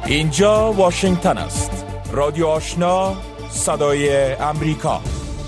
اینجا واشنگتن است. رادیو آشنا، صدای امریکا.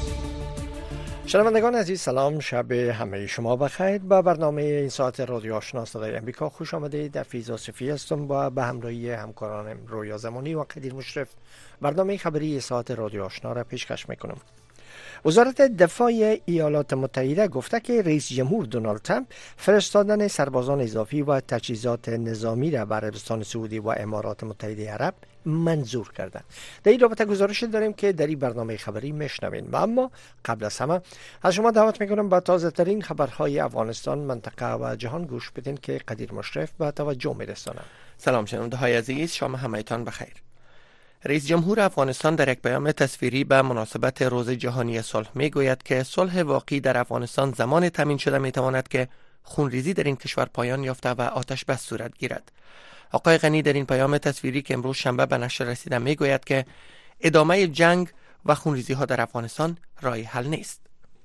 شنوندگان عزیز، سلام، شب همه شما بخیر. با برنامه این ساعت رادیو آشنا صدای امریکا خوش آمدید. در فیضا صفی هستم و به همراهی همکارانم رویا زمانی و قدیر مشرف برنامه خبری ساعت رادیو آشنا را پیشکش میکنم. وزارت دفاع ایالات متحده گفته که رئیس جمهور دونالد ترامپ فرستادن سربازان اضافی و تجهیزات نظامی را به عربستان سعودی و امارات متحده عرب منظور کرده. در این رابطه گزارش داریم که در این برنامه خبری میشنوین. و اما قبل از همه از شما دعوت میکنم با تازه ترین خبرهای افغانستان، منطقه و جهان گوش بدین که قدیر مشرف به توجه میرسانه. سلام شنونده های عزیز، شام همه‌تان بخیر. رئیس جمهور افغانستان در یک پیام تصویری به مناسبت روز جهانی صلح میگوید که صلح واقعی در افغانستان زمان تامین شده میتواند که خونریزی در این کشور پایان یافته و آتش بس صورت گیرد. آقای غنی در این پیام تصویری که امروز شنبه به نشر رسیده میگوید که ادامه جنگ و خونریزی ها در افغانستان راه حل نیست.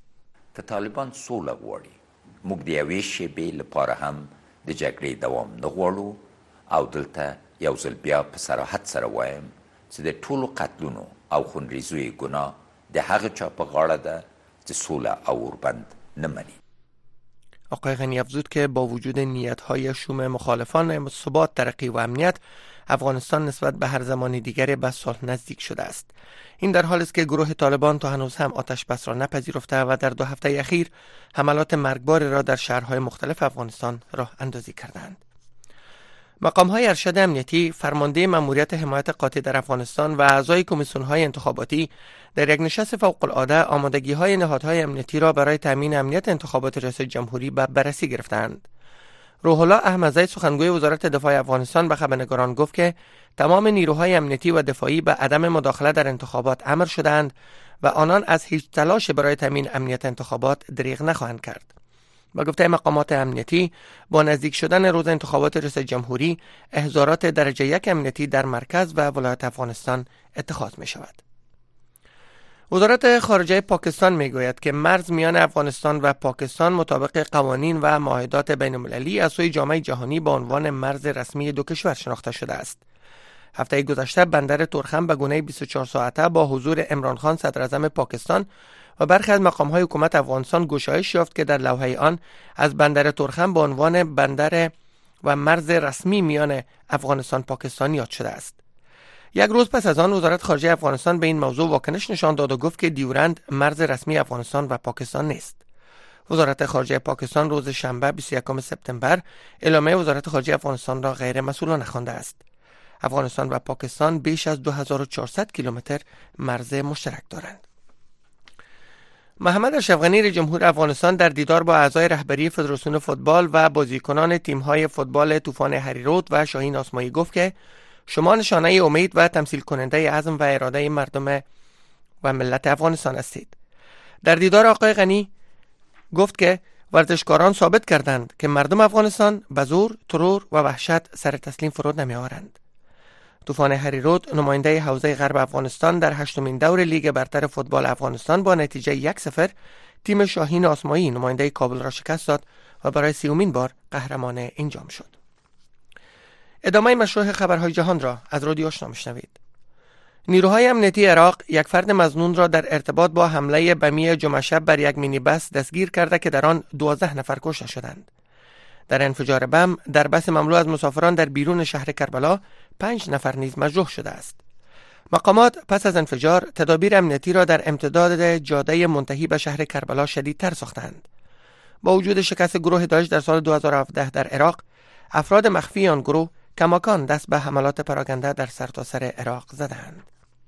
طالبان سوله غواړي، موږ د یوې شېبې لپاره هم د جګړې دوام نه غواړو او دلته یو ځل بیا په صراحت سره وایم چې د ټولو قتلونو او خونریزیو ګناه د هغه چا په غاړه ده چې سوله او اوربند نه مني. آقای غنی افزود که با وجود نیت‌های شوم مخالفان ثبات، ترقی و امنیت، افغانستان نسبت به هر زمان دیگری به صلح نزدیک شده است. این در حالی است که گروه طالبان تا هنوز هم آتش بس را نپذیرفته و در 2 هفته اخیر حملات مرگباری را در شهرهای مختلف افغانستان راه اندازی کردند. مقام‌های ارشد امنیتی، فرمانده مأموریت حمایت قاطع در افغانستان و اعضای کمیسیون‌های انتخاباتی در یک نشست فوق‌العاده آمادگی‌های نهادهای امنیتی را برای تامین امنیت انتخابات ریاست جمهوری به بررسی گرفتند. روح الله احمدزی، سخنگوی وزارت دفاع افغانستان، به خبرنگاران گفت که تمام نیروهای امنیتی و دفاعی به عدم مداخله در انتخابات امر شدند و آنان از هیچ تلاش برای تامین امنیت انتخابات دریغ نخواهند کرد. با گفته مقامات امنیتی، با نزدیک شدن روز انتخابات ریاست جمهوری، احضارات درجه 1 امنیتی در مرکز و ولایت افغانستان اتخاذ می شود. وزارت خارجه پاکستان می گوید که مرز میان افغانستان و پاکستان مطابق قوانین و معاهدات بین المللی از سوی جامعه جهانی با عنوان مرز رسمی دو کشور شناخته شده است. هفته گذشته بندر تورخم به گونه 24 ساعته با حضور عمران خان صدر اعظم پاکستان و برخی از مقام‌های حکومت افغانستان گشایش یافت که در لوحه آن از بندر تورخم به عنوان بندر و مرز رسمی میان افغانستان پاکستان یاد شده است. یک روز پس از آن وزارت خارجه افغانستان به این موضوع واکنش نشان داد و گفت که دیورند مرز رسمی افغانستان و پاکستان نیست. وزارت خارجه پاکستان روز شنبه 21 سپتامبر اعلامیه وزارت خارجه افغانستان را غیر مسئولانه خوانده است. افغانستان و پاکستان بیش از 2400 کیلومتر مرز مشترک دارند. محمد اشرف غنی رئیس جمهور افغانستان در دیدار با اعضای رهبری فدراسیون فوتبال و بازیکنان تیم‌های فوتبال طوفان هریرود و شاهین آسمایی گفت که شما نشانه امید و تمثیل کننده عزم و اراده مردم و ملت افغانستان هستید. در دیدار آقای غنی گفت که ورزشکاران ثابت کردند که مردم افغانستان به زور، ترور و وحشت سر تسلیم فرود نمی‌آورند. طوفان هریرود نماینده حوزه غرب افغانستان در 8مین دور لیگ برتر فوتبال افغانستان با نتیجه 1-0 تیم شاهین آسمایی نماینده کابل را شکست داد و برای 30مین بار قهرمان این جام شد. ادامه مشروع خبرهای جهان را از رادیو آشنا میشنوید. نیروهای امنیتی عراق یک فرد مظنون را در ارتباط با حمله بمی جمعه شب بر یک مینی بس دستگیر کرده که در آن 12 نفر کشته شدند. در انفجار بم در بس مملو از مسافران در بیرون شهر کربلا 5 نفر نیز مجروح شده است. مقامات پس از انفجار تدابیر امنیتی را در امتداد جاده منتهی به شهر کربلا شدیدتر ساختند. با وجود شکست گروه داعش در سال 2017 در عراق، افراد مخفی آن گروه کماکان دست به حملات پراکنده در سرتاسر عراق زدند.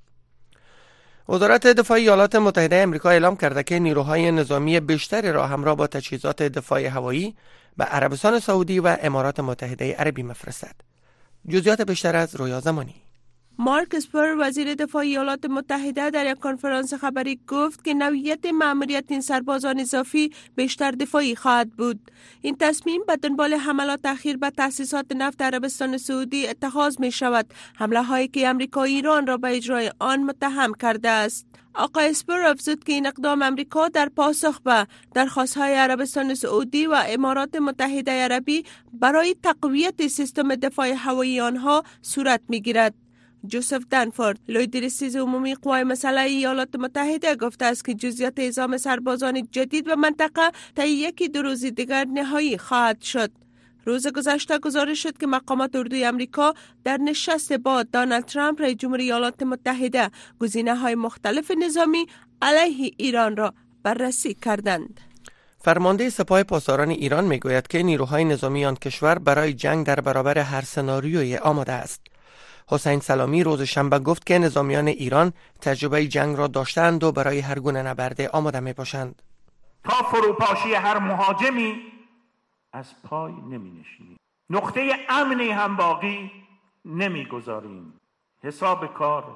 وزارت دفاع ایالات متحده آمریکا اعلام کرده که نیروهای نظامی بیشتری را همراه با تجهیزات دفاع هوایی به عربستان سعودی و امارات متحده عربی می‌فرستد. جزئیات بیشتر از رویا زمانی. مارک اسپر وزیر دفاع ایالات متحده در یک کنفرانس خبری گفت که نوعیت مأموریت این سربازان اضافی بیشتر دفاعی خواهد بود. این تصمیم به دنبال حملات اخیر به تأسیسات نفت عربستان سعودی اتخاذ می شود، حمله هایی که امریکا ایران را به اجرای آن متهم کرده است. آقای اسپر افزود که این اقدام امریکا در پاسخ به درخواست‌های عربستان سعودی و امارات متحده عربی برای تقویت سیستم دفاع هوایی آنها صورت می‌گیرد. جوزف دنفورد، لوی دیرسیز عمومی قوای مسلح ایالات متحده گفته است که جزئیات اعزام سربازان جدید به منطقه تا یکی دو روز دیگر نهایی خواهد شد. روز گذشته گزارش شد که مقامات اردوی امریکا در نشست با دونالد ترامپ رئیس جمهوری ایالات متحده گزینه‌های مختلف نظامی علیه ایران را بررسی کردند. فرمانده سپاه پاسداران ایران میگوید که نیروهای نظامی آن کشور برای جنگ در برابر هر سناریویی آماده است. حسین سلامی روز شنبه گفت که نظامیان ایران تجربه جنگ را داشتند و برای هر گونه نبرد آماده می باشند. تا فروپاشی هر مهاجمی از پای نمی نشینیم. نقطه امنی هم باقی نمی گذاریم. حساب کار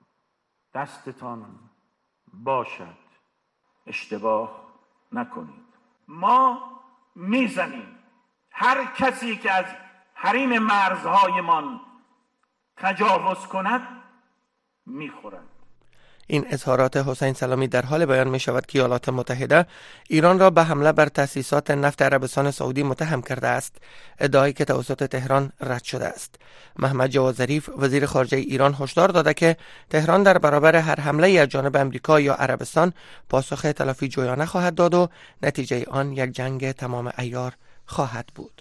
دستتان باشد. اشتباه نکنید. ما میزنیم هر کسی که از حریم مرزهایمان تجاوز کند میخورد. این اظهارات حسین سلامی در حال بیان می شود که ایالات متحده ایران را به حمله بر تأسیسات نفت عربستان سعودی متهم کرده است، ادعایی که توسط تهران رد شده است. محمد جواد ظریف وزیر خارجه ایران هشدار داده که تهران در برابر هر حمله از جانب امریکا یا عربستان پاسخ تلافی جویانه خواهد داد و نتیجه آن یک جنگ تمام عیار خواهد بود.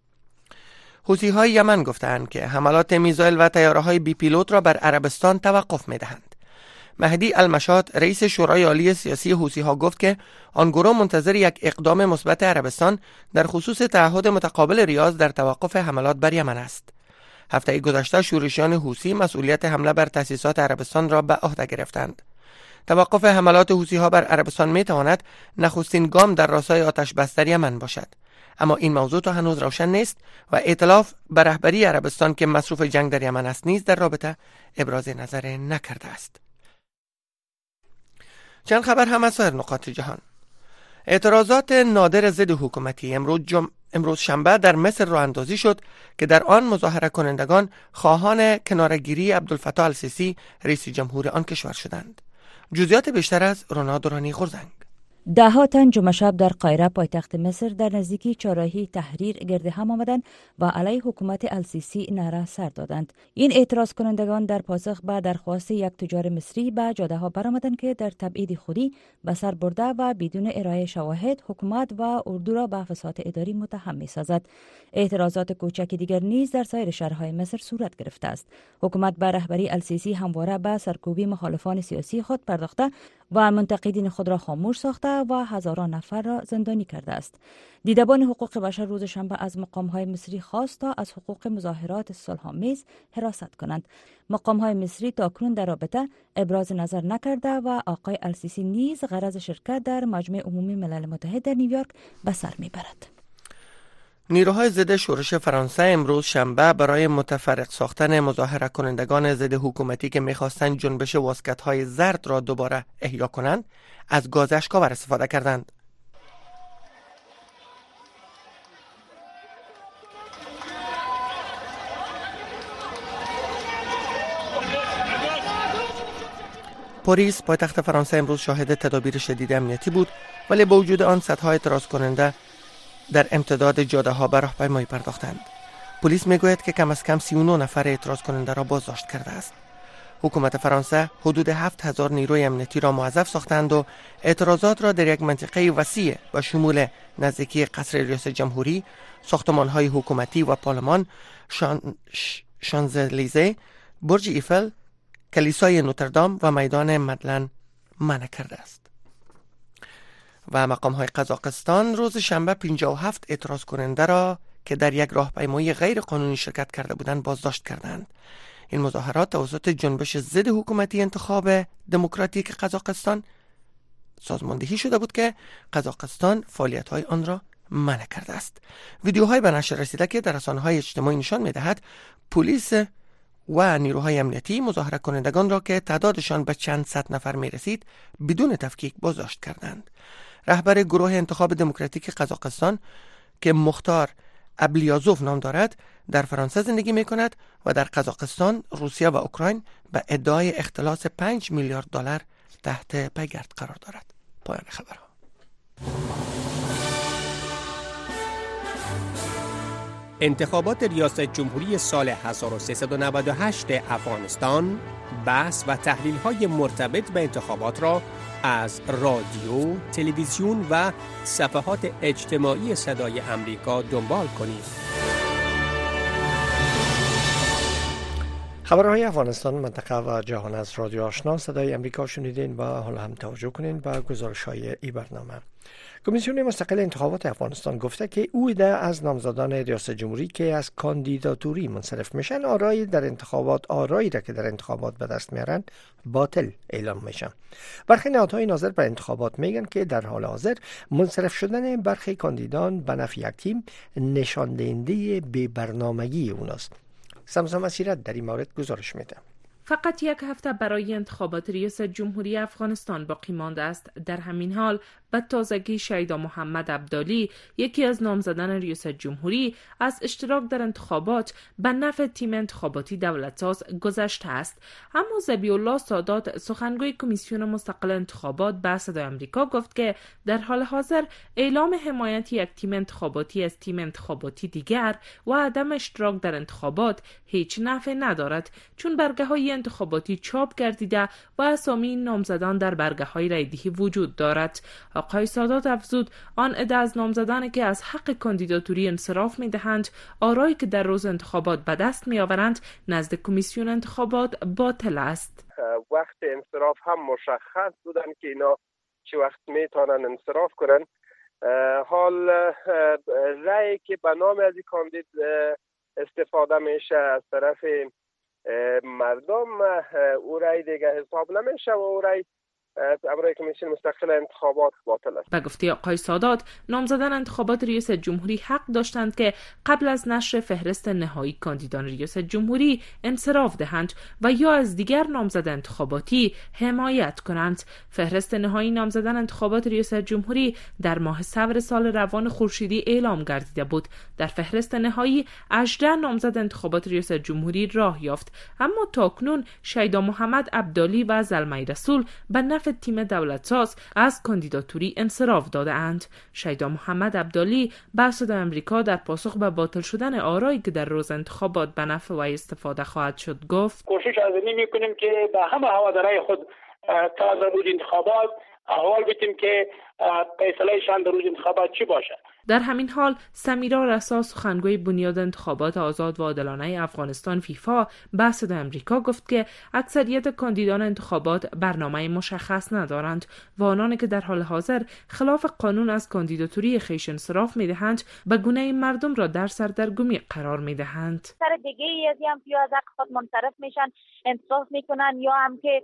حوثی‌های یمن گفتند که حملات میزایل و طیاره‌های بی پیلوت را بر عربستان توقف می‌دهند. مهدی المشاط رئیس شورای عالی سیاسی حوثی‌ها گفت که آن گروه منتظر یک اقدام مثبت عربستان در خصوص تعهد متقابل ریاض در توقف حملات بر یمن است. هفته گذشته شورشیان حوثی مسئولیت حمله بر تأسیسات عربستان را به عهده گرفتند. توقف حملات حوثی‌ها بر عربستان می‌تواند نخستین گام در راستای آتش بس در یمن باشد، اما این موضوع تا هنوز روشن نیست و ائتلاف به رهبری عربستان که مصروف جنگ در یمن است نیز در رابطه ابراز نظر نکرده است. چند خبر هم از سایر نقاط جهان. اعتراضات نادر ضد حکومتی امروز شنبه در مصر راه اندازی شد که در آن مظاهره کنندگان خواهان کناره‌گیری عبدالفتاح السیسی رئیس جمهور آن کشور شدند. جزئیات بیشتر از رونا دورانی غورزنگ. ده‌ها تن جمعه شب در قاهره پایتخت مصر در نزدیکی چهارراهی تحریر گرد هم آمدند و علیه حکومت السیسی نعره سر دادند. این اعتراض کنندگان در پاسخ به درخواست یک تجار مصری به جاده ها برآمدند که در تبعید خودی به سر برده و بدون ارائه شواهد حکومت و اردو را به فساد اداری متهم می‌سازد. اعتراضات کوچکی دیگر نیز در سایر شهرهای مصر صورت گرفته است. حکومت به رهبری السیسی همواره به سرکوبی مخالفان سیاسی خود پرداخته و منتقدین خود را خاموش ساخته و هزاران نفر را زندانی کرده است. دیدبان حقوق بشر روز شنبه از مقام‌های مصری خواست تا از حقوق مظاهرات صلح‌آمیز حراست کنند. مقام‌های مصری تاکنون در رابطه ابراز نظر نکرده و آقای السیسی نیز غرض شرکت در مجمع عمومی ملل متحد در نیویورک به سر میبرد. نیروهای ضد شورش فرانسه امروز شنبه برای متفرق ساختن مظاهره کنندگان ضد حکومتی که می‌خواستند جنبش واسکت‌های زرد را دوباره احیا کنند از گاز اشک‌آور استفاده کردند. پاریس پایتخت فرانسه امروز شاهد تدابیر شدید امنیتی بود، ولی با وجود آن صدها اعتراض کننده در امتداد جاده ها به راهپیمایی پرداختند. پلیس میگوید که کم از کم 39 نفر اعتراض کننده را بازداشت کرده است. حکومت فرانسه حدود 7000 نیروی امنیتی را موظف ساختند و اعتراضات را در یک منطقه وسیع با شمول نزدیکی قصر ریاست جمهوری، ساختمان‌های حکومتی و پارلمان، شانزلیزه، برج ایفل، کلیسای نوتردام و میدان مدلن منع کرده است. و مقام‌های قزاقستان روز شنبه 57 اعتراض کننده را که در یک راهپیمایی غیر قانونی شرکت کرده بودند بازداشت کردند. این مظاهرات توسط جنبش ضد حکومتی انتخاب دموکراتیک قزاقستان سازماندهی شده بود که قزاقستان فعالیت‌های آن را منع کرده است. ویدیوهای به نشر رسیده که در رسانه‌های اجتماعی نشان می‌دهد پلیس و نیروهای امنیتی مظاهره کنندگان را که تعدادشان به چند صد نفر می رسید بدون تفکیک بازداشت کردند. رهبر گروه انتخاب دموکراتیک قزاقستان که مختار ابلیازوف نام دارد در فرانسه زندگی می کند و در قزاقستان، روسیه و اوکراین به ادعای اختلاس 5 میلیارد دلار تحت پیگرد قرار دارد. پایان خبرها. انتخابات ریاست جمهوری سال 1398 افغانستان، بحث و تحلیل‌های مرتبط به انتخابات را از رادیو، تلویزیون و صفحات اجتماعی صدای امریکا دنبال کنید. خبرهای افغانستان، منطقه و جهان از رادیو آشنا صدای امریکا شنیدین و حالا هم توجه کنین به گزارش‌های این برنامه. کمیسیون مستقل انتخابات افغانستان گفته که او ایده از نامزدان ریاست جمهوری که از کاندیداتوری منصرف میشن آرایی را که در انتخابات به دست میارن باطل اعلام میشن. برخی نهادهای ناظر به انتخابات میگن که در حال حاضر منصرف شدن برخی کاندیدان به نفع یک تیم نشان دهنده بی‌برنامگی اوناست. سمسام اسیرت در این مورد گزارش میده. فقط یک هفته برای انتخابات ریاست جمهوری افغانستان باقی مانده است. در همین حال به تازگی شیدا محمد عبدالی، یکی از نامزدان ریاست جمهوری، از اشتراک در انتخابات به نفع تیم انتخاباتی دولتساز گذشته است. اما ذبیح الله سادات، سخنگوی کمیسیون مستقل انتخابات، به صدای آمریکا گفت که در حال حاضر اعلام حمایت یک تیم انتخاباتی از تیم انتخاباتی دیگر و عدم اشتراک در انتخابات هیچ نفع ندارد، چون برگه‌های انتخاباتی چاپ گردیده و اسامی نامزدان در برگه‌های رایدهی وجود دارد. آقای سادات افزود آن عده از نامزدانی که از حق کاندیداتوری انصراف می‌دهند آرایی که در روز انتخابات به دست می‌آورند نزد کمیسیون انتخابات باطل است. وقت انصراف هم مشخص بودن که اینا چه وقت میتونن انصراف کنن. حال رأی که به نام از این کاندید استفاده میشه از طرف مردم، او رأی دیگه حساب نمیشه و او رأی امروی کمیسیون مستقل انتخابات باطل است. به گفته آقای سادات، نامزدان انتخابات ریاست جمهوری حق داشتند که قبل از نشر فهرست نهایی کاندیدان ریاست جمهوری انصراف دهند و یا از دیگر نامزد انتخاباتی حمایت کنند. فهرست نهایی نامزدان انتخابات ریاست جمهوری در ماه صفر سال روان خورشیدی اعلام گردیده بود. در فهرست نهایی 18 نامزد انتخابات ریاست جمهوری راه یافت، اما تاکنون شیدا محمد عبدالی و زلمه رسول به نفع تیم دولتساز از کاندیداتوری انصراف داده اند. شیدا محمد عبدالی به صدای آمریکا در پاسخ به باطل شدن آرایی که در روز انتخابات به نفع و استفاده خواهد شد گفت: کوشش عظیمی میکنیم که به همه هوادارهای خود تا در روز انتخابات احوال بدیم که فیصله‌شان در روز انتخابات چی باشه. در همین حال سمیرا رسا، سخنگوی بنیاد انتخابات آزاد و عادلانه افغانستان فیفا، به صدای آمریکا گفت که اکثریت کاندیدان انتخابات برنامه مشخص ندارند و آنانی که در حال حاضر خلاف قانون از کاندیداتوری خویش انصراف می‌دهند به گونه مردم را در سردرگمی قرار می‌دهند. سر دیگه از هم که از خود منصرف میشن انصراف میکنن یا هم که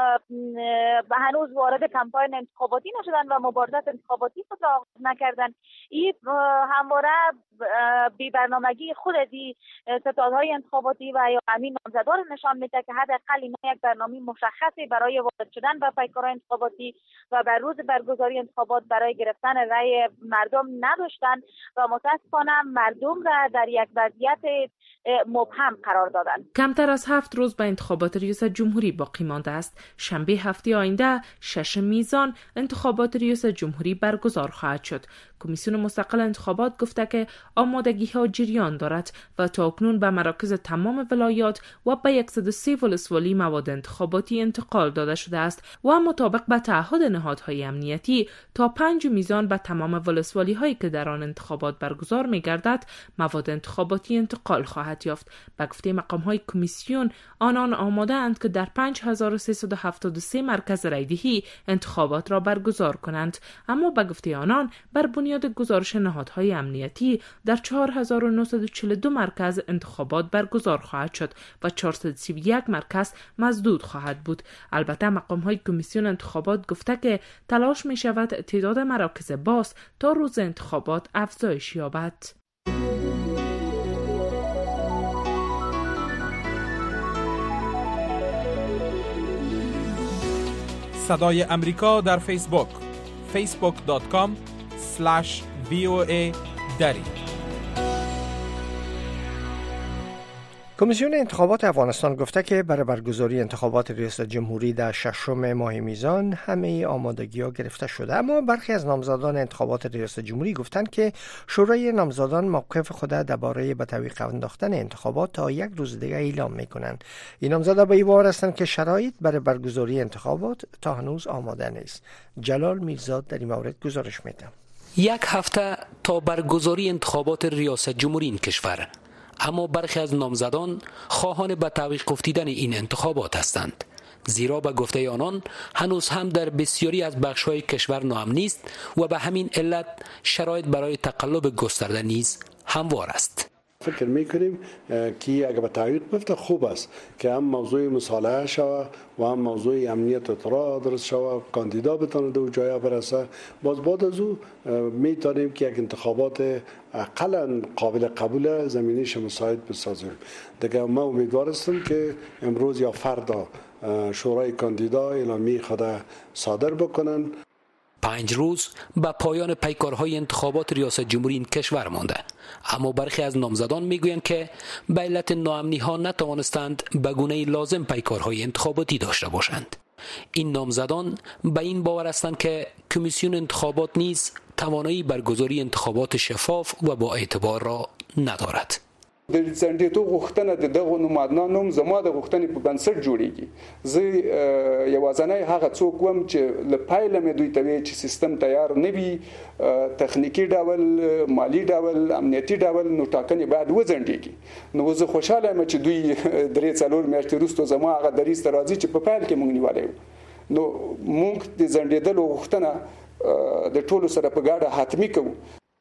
هنوز وارد کمپاین انتخاباتی نشدن و مبارزات انتخاباتی خود را آغاز نکردن. این همواره بی برنامگی خود از ستادهای انتخاباتی و یا همین نامزدان نشان میده که حداقل اینا یک برنامه مشخصی برای وارد شدن به پیکار انتخاباتی و بر روز برگزاری انتخابات برای گرفتن رأی مردم نداشتن و متاسفانه مردم را در یک وضعیت مبهم قرار دادن. کمتر از 7 روز به انتخابات ریاست جمهوری باقی مانده است. شنبه هفته آینده 6 میزان انتخابات ریاست جمهوری برگزار خواهد شد. کمیسیون مستقل انتخابات گفته که آمادگی‌ها جریان دارد و تاکنون به مراکز تمام ولایات و به 130 ولسوالی مواد انتخاباتی انتقال داده شده است و مطابق به تعهد نهادهای امنیتی تا 5 میزان به تمام ولسوالی‌هایی که در آن انتخابات برگزار می‌گردد مواد انتخاباتی انتقال خواهد یافت. به گفته مقام‌های کمیسیون، آنان آماده اند که در 5373 مرکز رایدهی انتخابات را برگزار کنند، اما به گفته آنان بر بنیاد گزارش نهادهای امنیتی در 4942 مرکز انتخابات برگزار خواهد شد و 431 مرکز مسدود خواهد بود. البته مقام‌های کمیسیون انتخابات گفته که تلاش می شود تعداد مراکز باز تا روز انتخابات افزایش یابد. صدای امریکا در فیسبوک facebook.com/VOA دری. کمیسیون انتخابات افغانستان گفته که برای برگزاری انتخابات ریاست جمهوری در 6 ماه میزان همه آمادگی‌ها گرفته شده، اما برخی از نامزدان انتخابات ریاست جمهوری گفتند که شورای نامزدان موقف خود درباره به تعویق انداختن انتخابات تا یک روز دیگر اعلام می‌کنند. این نامزدان به این باور هستند که شرایط برای برگزاری انتخابات تا هنوز آماده نیست. جلال میرزا در این مورد گزارش می‌دهد. یک هفته تا برگزاری انتخابات ریاست جمهوری این کشور، اما برخی از نامزدان خواهان به تعویق افتیدن این انتخابات هستند، زیرا به گفته آنان هنوز هم در بسیاری از بخش‌های کشور ناامن نیست و به همین علت شرایط برای تقلب گسترده نیز هموار است. فکر میکنیم که اگر به تعویق بیفته خوب است که هم موضوع مصالحه شود و هم موضوع امنیت و اطلاع درست شود، کاندیدا بتونه دو جای برسه. باز بعد از او میتونیم که یک انتخابات اقلا قابل قبول زمینیش مساعد بسازیم. دیگه ما امیدوار هستم که امروز یا فردا شورای کاندیدا اعلامیه خود صادر بکنن. 5 روز به پایان پیکارهای انتخابات ریاست جمهوری این کشور مانده، اما برخی از نامزدان میگویند که به علت ناامنی ها نتوانستند به گونه لازم پیکارهای انتخاباتی داشته باشند. این نامزدان به این باور هستند که کمیسیون انتخابات نیز توانایی برگزاری انتخابات شفاف و با اعتبار را ندارد. د ځندېتو غوښتنه د دغو نومادانو زما د غوښتنې په بنسټ جوړیږي. زه یوازینی هغه څوک وم چې له پایله مې دوی ته وی چې سیستم تیار نه وي، تخنیکی ډول، مالی ډول، امنیتي ډول، نو ټاکنې باید وځنډېږي. نو زه خوشاله یم چې دوی 3-4 میاشتې وروسته زما هغه دریځ ته راځي چې په پیل کې موږ نیولی وو. نو موږ د ځنډېدلو غوښتنه د ټولو سره په ګډه حتمي کوو.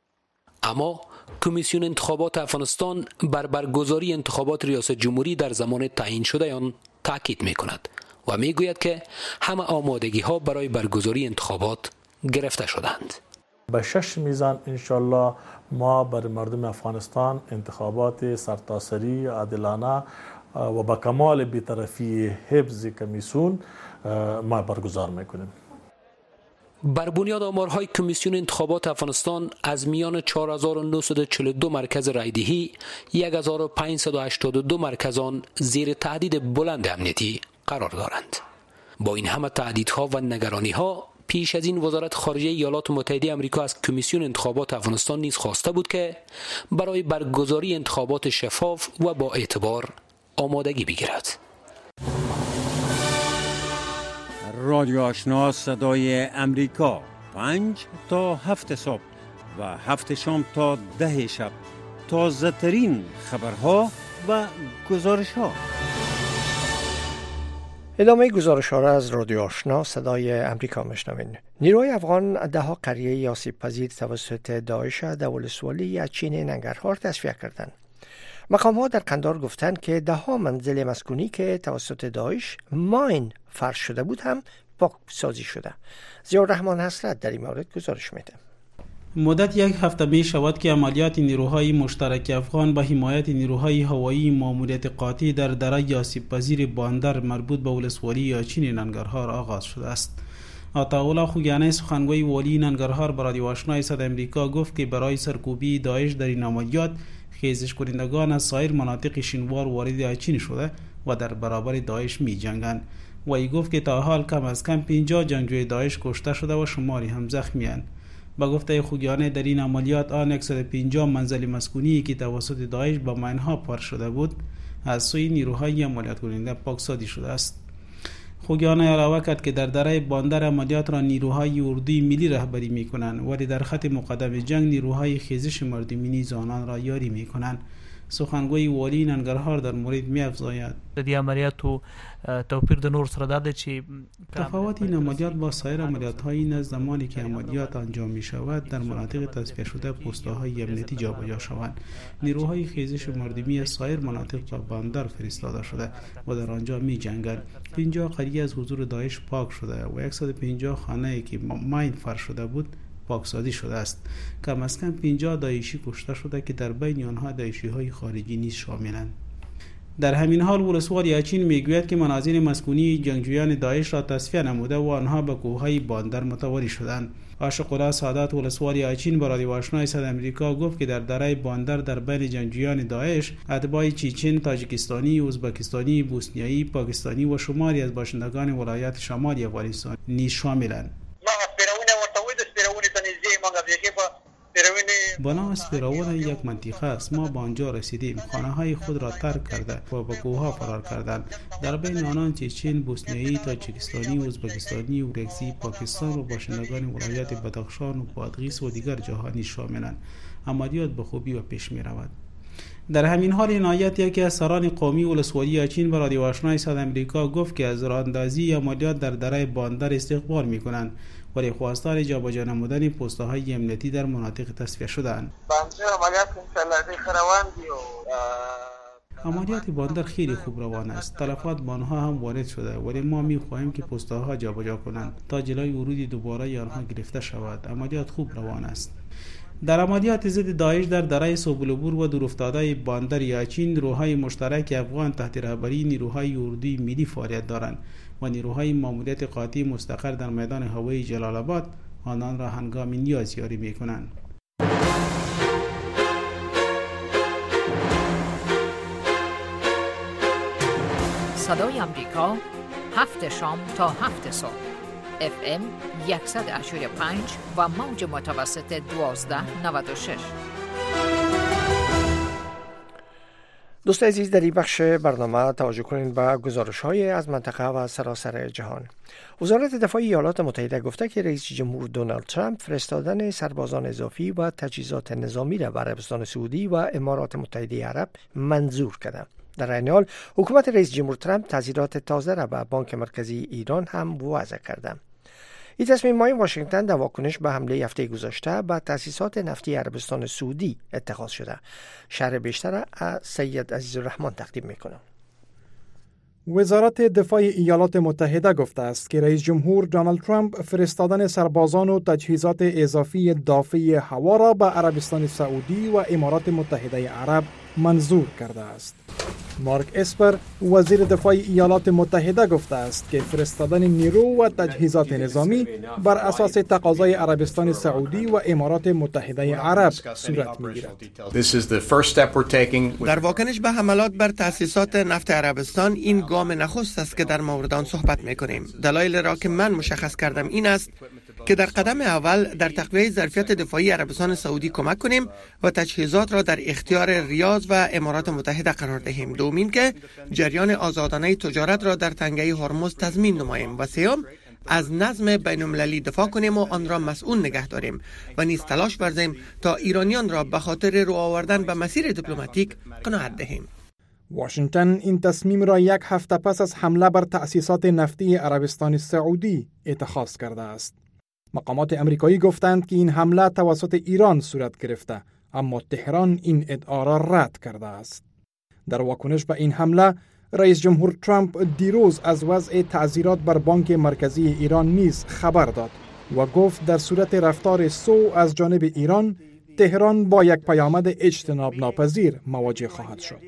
اما کمیسیون انتخابات افغانستان بر برگزاری انتخابات ریاست جمهوری در زمان تعیین شده آن تاکید می‌کند و می‌گوید که همه آمادگی ها برای برگزاری انتخابات گرفته شدند. به 6 میزان انشالله ما بر مردم افغانستان انتخابات سرتاسری، عادلانه و با کمال بی‌طرفی حفظ کمیسیون ما برگزار می‌کنیم. بر بنیاد آمارهای کمیسیون انتخابات افغانستان از میان 4942 مرکز رایدهی 1582 مرکز آن زیر تهدید بلند امنیتی قرار دارند. با این همه تهدیدها و نگرانی‌ها پیش از این وزارت خارجه ایالات متحده آمریکا از کمیسیون انتخابات افغانستان نیز خواسته بود که برای برگزاری انتخابات شفاف و با اعتبار آمادگی بگیرد. رادیو آشنا صدای امریکا 5 تا 7 صبح و 7 شام تا 10 شب تازه ترین خبرها و گزارش ها. ادامه گزارش ها را از رادیو آشنا صدای امریکا میشنوین. نیروهای افغان 10 قریه آسیب پذیر توسط داعش در ولسوالی یچین ننگرهار تصفیه کردند. مقام ها در قندار گفتند که 10 منزل مسکونی که توسط داعش ماین فرش شده بود هم پاک سازی شده. ضیاءالرحمن حسرت در این مورد گزارش میده. مدت 1 هفته می شود که عملیات نیروهای مشترک افغان با حمایت نیروهای هوایی ماموریت قاطع در دره آسیب پذیر باندر مربوط به ولسوالی یاچین ننگرهار آغاز شده است. عطاالله خوگیانی سخنگوی والی ننگرهار به رادیو آشنا صدای امریکا گفت که برای سرکوبی داعش در این عملیات خیزش کنندگان از سایر مناطق شینوار وارد یاچین شده و در برابر داعش می جنگند. و ای گفت که تا حال کم از کم 50 جنگجوی داعش کشته شده و شماری هم زخمی‌اند. با گفته خوگیانی در این عملیات آن 150 منزل مسکونی که توسط داعش با ماین‌ها پارک شده بود از سوی نیروهای عملیات کننده پاکسازی شده است. خوگیانی علاوه کرد که در دره باندر عملیات را نیروهای اردوی ملی رهبری می‌کنند ولی در خط مقدم جنگ نیروهای خیزش مردمی نیز آنان را یاری می‌کنند. سخنگوی والی ننگرهار در مورد می‌افزاید د عملیاتو توپیر د نور سره داده چې تفاوت این عملیات با سایر عملیات‌های این است زمانی که عملیات انجام می‌شود در مناطق تصفیه شده پست‌های امنیتی جابجا شوند. نیروهای خیزش مردمی از سایر مناطق به باندر فرستاده شده و در آنجا می‌جنگند. 50 قریه از حضور داعش پاک شده و 150 خانه‌ای که ماین فرش شده بود پاکسازی شده است. کم از کم 50 داعشی کشته شده که در بین آنها داعشی‌های خارجی نیز شاملند. در همین حال ولسوار یاچین میگوید که منازل مسکونی جنگجویان داعش را تصفیه نموده و آنها به کوههای باندر متواری شدند. عاشق‌الله سادات ولسوار یاچین به رادیو آشنای صدای آمریکا گفت که در دره باندر در بین جنگجویان داعش اتباع چیچن، تاجیکستانی، ازبکستانی، بوسنیایی، پاکستانی و شماری از باشندگان ولایات شمالی افغانستان نیز شاملند. بنا اسپیراون یک منطقه است. ما به آنجا رسیدیم، خانه های خود را ترک کرده و به کوه فرار کردند. در بین آنان چچن، بوسنیایی، تاجیکستانی، ازبکستانی، اورکزی، پاکستان و باشندگان ولایات بدخشان و بادغیس و دیگر جاها نیز شاملند. عملیات به خوبی و پیش می رود. در همین حال عنایت یکی از سران قومی ولسوالی یاچین به رادیو آشنای صدای آمریکا گفت که از راهاندازی عملیات در دره باندر استقبال می‌کنند ولی خواستار جابجا نمودن پست‌های امنیتی در مناطق تصفیه شدند. عملیات باندر خیلی خوب روان است. تلفات به آنها هم وارد شده ولی ما می‌خواهیم که پست‌ها جابجا کنند تا جلوی ورود دوباره آنها گرفته شود. عملیات خوب روان است. در عملیات ضد داعش در دره سوبلبور و دورافتاده باندر یاچین نیروهای مشترک افغان تحت رهبری نیروهای اردوی ملی فعالیت دارند و نیروهای ماموریت قاطع مستقر در میدان هوایی جلال آباد آنان را هنگام نیاز یاری می‌کنند. صدای آمریکا 7 شام تا 7 صبح FM 100.5 و موج متوسط 1296. دوست عزیز، در این بخش برنامه توجه کنید به گزارش‌های از منطقه و سراسر جهان. وزارت دفاع ایالات متحده گفته که رئیس جمهور دونالد ترامپ فرستادن سربازان اضافی و تجهیزات نظامی را به عربستان سعودی و امارات متحده عرب منظور کرده. در این حال حکومت رئیس جمهور ترامپ تحذیرات تازه را به بانک مرکزی ایران هم وضع کرده. این تصمیم های واشنگتن در واکنش به حمله هفته گذشته به تأسیسات نفتی عربستان سعودی اتخاذ شده. شرح بیشتر از سید عزیزالرحمن تقدیم میکنه. وزارت دفاع ایالات متحده گفته است که رئیس جمهور دونالد ترامپ فرستادن سربازان و تجهیزات اضافی دافع هوا را به عربستان سعودی و امارات متحده عرب منظور کرده است. مارک اسپر وزیر دفاع ایالات متحده گفته است که فرستادن نیرو و تجهیزات نظامی بر اساس تقاضای عربستان سعودی و امارات متحده عرب صورت می‌گیرد. در واکنش به حملات بر تأسیسات نفت عربستان این گام نخست است که در مورد آن صحبت می‌کنیم. دلایل را که من مشخص کردم این است که در قدم اول در تقویت ظرفیت دفاعی عربستان سعودی کمک کنیم و تجهیزات را در اختیار ریاض و امارات متحده قرار دهیم. دومین که جریان آزادانه تجارت را در تنگه هرمز تضمین نماییم و سوم از نظم بین‌المللی دفاع کنیم و آن را مسئول نگه داریم و نیز تلاش ورزیم تا ایرانیان را به خاطر رو آوردن به مسیر دیپلماتیک قناعت دهیم. واشنگتن این تصمیم را یک هفته پس از حمله بر تأسیسات نفتی عربستان سعودی اتخاذ کرده است. مقامات امریکایی گفتند که این حمله توسط ایران صورت گرفته، اما تهران این ادعا را رد کرده است. در واکنش به این حمله، رئیس جمهور ترامپ دیروز از وضع تعزیرات بر بانک مرکزی ایران نیز خبر داد و گفت در صورت رفتار سوء از جانب ایران، تهران با یک پیامد اجتناب ناپذیر مواجه خواهد شد.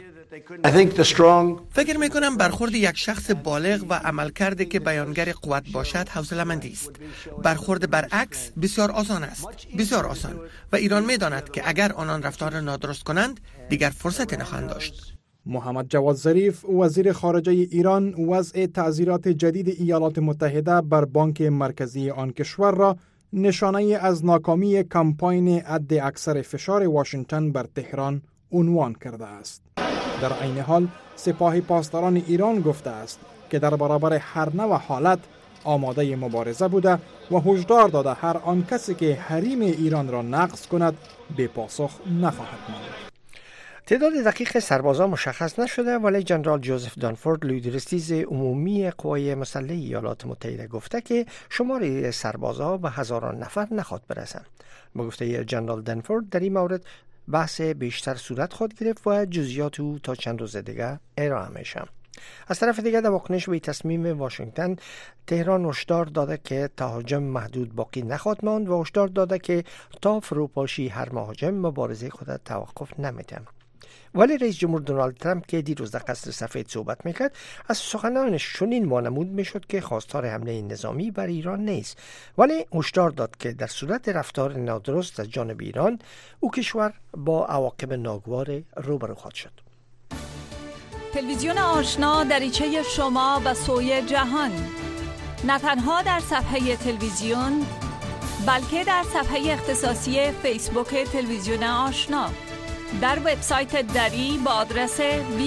فکر میکنم برخورد یک شخص بالغ و عملکرد که بیانگر قوت باشد حوصله‌مندی است. برخورد برعکس بسیار آسان است، بسیار آسان، و ایران میداند که اگر آنان رفتار نادرست کنند دیگر فرصت نخواهند داشت. محمد جواد ظریف وزیر خارجه ایران وضع تعزیرات جدید ایالات متحده بر بانک مرکزی آن کشور را نشانه از ناکامی کمپاین حد اکثر فشار واشنگتن بر تهران عنوان کرده است. در عین حال سپاه پاسداران ایران گفته است که در برابر هر نوع حالت آماده مبارزه بوده و هشدار داده هر آن کسی که حریم ایران را نقض کند به پاسخ نخواهد ماند. تعداد دقیق سربازان مشخص نشده ولی جنرال جوزف دانفورد لیدرستیز عمومی قوای مسلح ایالات متحده گفته که شمار سربازها به هزاران نفر نخواهد برسند. با گفته جنرال دانفورد در این مورد بحث بیشتر صورت خواهد گرفت و جزئیات او تا چند روز دیگر ارائه میشه. از طرف دیگر در واکنش به تصمیم واشنگتن، تهران هشدار داده که تهاجم محدود باقی نخواهد ماند و هشدار داده که تا فروپاشی هر مهاجم مبارزه خود توقف نمیده. ولی رئیس جمهور دونالد ترامپ که دیروز در قصر سفید صحبت میکرد از سخنانش چنین وانمود میشد که خواستار حمله نظامی بر ایران نیست، ولی هشدار داد که در صورت رفتار نادرست از جانب ایران او کشور با عواقب ناگوار روبرو خواهد شد. تلویزیون آشنا دریچه شما به سوی جهان، نه تنها در صفحه تلویزیون بلکه در صفحه اختصاصی فیسبوک تلویزیون آشنا، در وبسایت دری با آدرس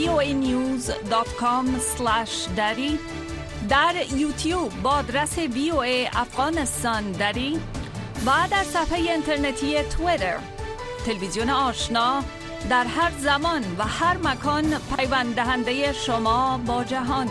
voanews.com/dari، در یوتیوب با آدرس VOA افغانستان دری و در صفحه اینترنتی توییتر. تلویزیون آشنا در هر زمان و هر مکان پیوند دهنده شما با جهان.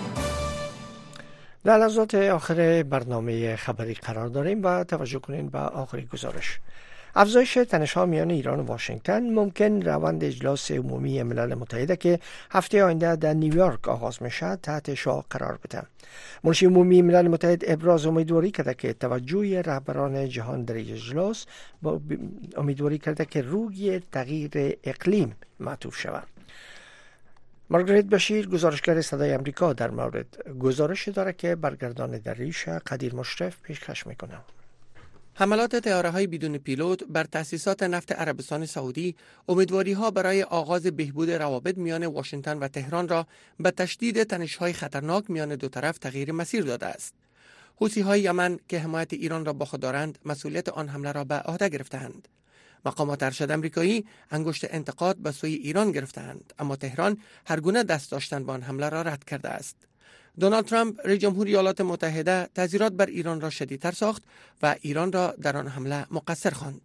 در لحظات آخر برنامه خبری قرار داریم و توجه کنین به آخرین گزارش. افزایش تنش‌ها میان ایران و واشنگتن ممکن روند اجلاس عمومی ملل متحد که هفته آینده در نیویورک آغاز میشه تحت شعاع قرار بده. منشی عمومی ملل متحد ابراز امیدواری کرده که توجه رهبران جهان در اجلاس با امیدواری کرده که روی تغییر اقلیم معطوف شود. مارگریت بشیر گزارشگر صدای امریکا در مورد گزارش داره که برگردان دریش قدیر مشرف پیشکش میکنه. حملات طیاره‌های بدون پیلوت بر تأسیسات نفت عربستان سعودی امیدواری‌ها برای آغاز بهبود روابط میان واشنگتن و تهران را به تشدید تنش‌های خطرناک میان دو طرف تغییر مسیر داده است. حوثی‌های یمن که حمایت ایران را با خود دارند، مسئولیت آن حمله را به عهده گرفتند. مقامات ارشد آمریکایی انگشت انتقاد به سوی ایران گرفتند، اما تهران هرگونه دست داشتن به آن حمله را رد کرده است. دونالد ترامپ رئیس جمهور ایالات متحده تحذیرات بر ایران را شدیدتر ساخت و ایران را در آن حمله مقصر خواند.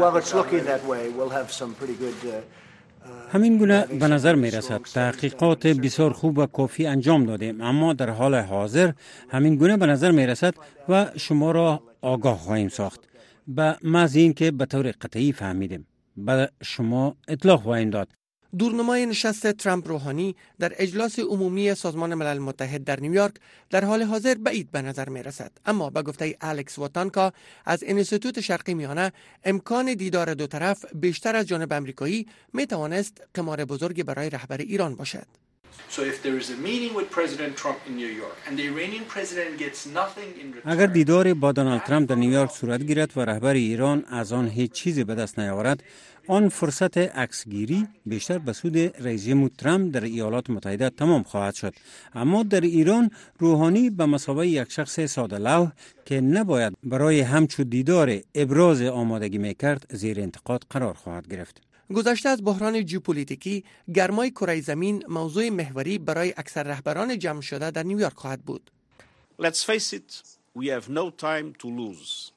همین گونه به نظر می رسد. تحقیقات بسیار خوب و کافی انجام دادیم، اما در حال حاضر همین گونه به نظر می رسد و شما را آگاه خواهیم ساخت. به محض این که به طور قطعی فهمیدیم به شما اطلاع خواهیم داد. دورنمای نشست ترامپ روحانی در اجلاس عمومی سازمان ملل متحد در نیویورک در حال حاضر بعید به نظر می رسد، اما به گفته الکس واتانکا از انستیتوت شرقی میانه امکان دیدار دو طرف بیشتر از جانب آمریکایی می توانست قمار بزرگی برای رهبر ایران باشد. اگر دیدار با دونالد ترامپ در نیویورک صورت گیرد و رهبر ایران از آن هیچ چیزی به دست نیاورد، آن فرصت عکسگیری بیشتر به سود رئیس جمهور ترامپ در ایالات متحده تمام خواهد شد. اما در ایران روحانی به مثابه یک شخص ساده لوح که نباید برای همچو دیدار ابراز آمادگی میکرد زیر انتقاد قرار خواهد گرفت. گذشته از بحران ژئوپلیتیکی، گرمای کره زمین موضوع محوری برای اکثر رهبران جمع شده در نیویورک خواهد بود. Let's face it, we have no time to lose.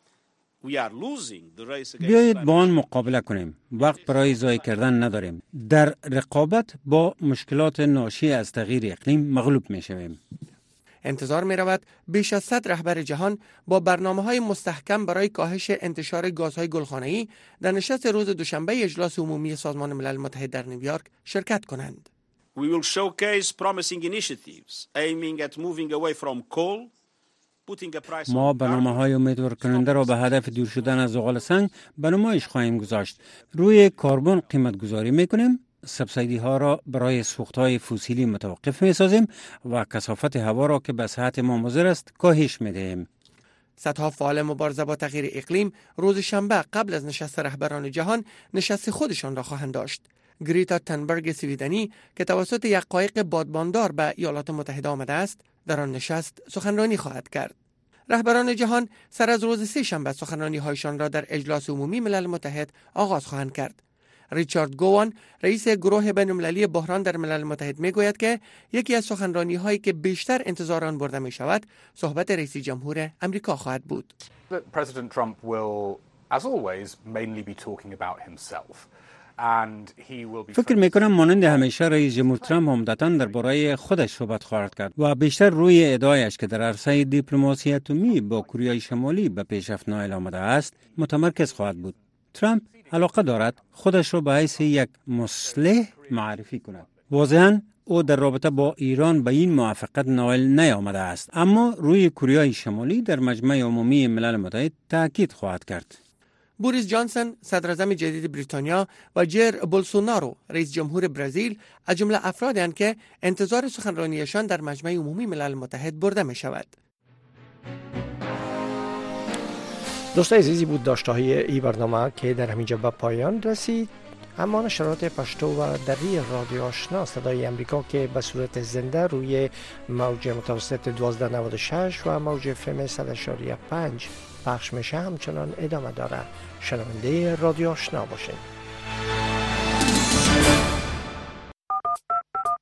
بیایید با آن مقابله کنیم. وقت برای ضایع کردن نداریم. در رقابت با مشکلات ناشی از تغییر اقلیم مغلوب می شویم. انتظار می رود بیش از 100 رهبر جهان با برنامه‌های مستحکم برای کاهش انتشار گازهای گلخانه‌ای در نشست روز دوشنبه اجلاس عمومی سازمان ملل متحد در نیویورک شرکت کنند. We will showcase promising initiatives aiming at moving away from coal. ما برنامه‌های امیدوار کننده را به هدف دور شدن از زغال سنگ به نمایش خواهیم گذاشت. روی کربن قیمت گذاری می‌کنیم، سبسیدی ها را برای سوخت‌های فسیلی متوقف می‌سازیم و کثافت هوا را که به صحت ما مضر است کاهش می‌دهیم. صدها فعال مبارزه با تغییر اقلیم روز شنبه قبل از نشست رهبران جهان نشست خودشان را خواهند داشت. گریتا تنبرگ سویدنی که توسط یک قایق بادباندار به ایالات متحده آمده است، در آن نشست سخنرانی خواهد کرد. رهبران جهان سر از روز سه شنبه سخنرانی هایشان را در اجلاس عمومی ملل متحد آغاز خواهند کرد. ریچارد گوان، رئیس گروه بین‌المللی بحران در ملل متحد میگوید که یکی از سخنرانی هایی که بیشتر انتظار آن برده می شود صحبت رئیس جمهور امریکا خواهد بود. President Trump will, as always, mainly be talking about himself. فکر میکنم مانند همیشه رئیس جمهور ترامپ عمدتاً درباره خودش صحبت خواهد کرد و بیشتر روی ادعایش که در عرصه دیپلماسی اتمی با کره شمالی به پیشرفت نائل آمده است متمرکز خواهد بود. ترامپ علاقه دارد خودش را به حیث یک مصلح معرفی کند. واضحاً او در رابطه با ایران به این موافقت نائل نیامده است، اما روی کره شمالی در مجمع عمومی ملل متحد تاکید خواهد کرد. بوریس جانسون صدراعظم جدید بریتانیا و جیر بولسونارو رئیس جمهور برزیل از جمله افرادی هستند که انتظار سخنرانیشان در مجمع عمومی ملل متحد برده می شود. دوستای عزیزی بود داشته‌های این برنامه که در همینجا به پایان رسید. اما نشرات پشتو و دری رادیو آشنا صدای امریکا که به صورت زنده روی موج متوسط 1296 و موج FM 100.5 پخش میشه همچنان ادامه داره. شنونده رادیو آشنا باشین.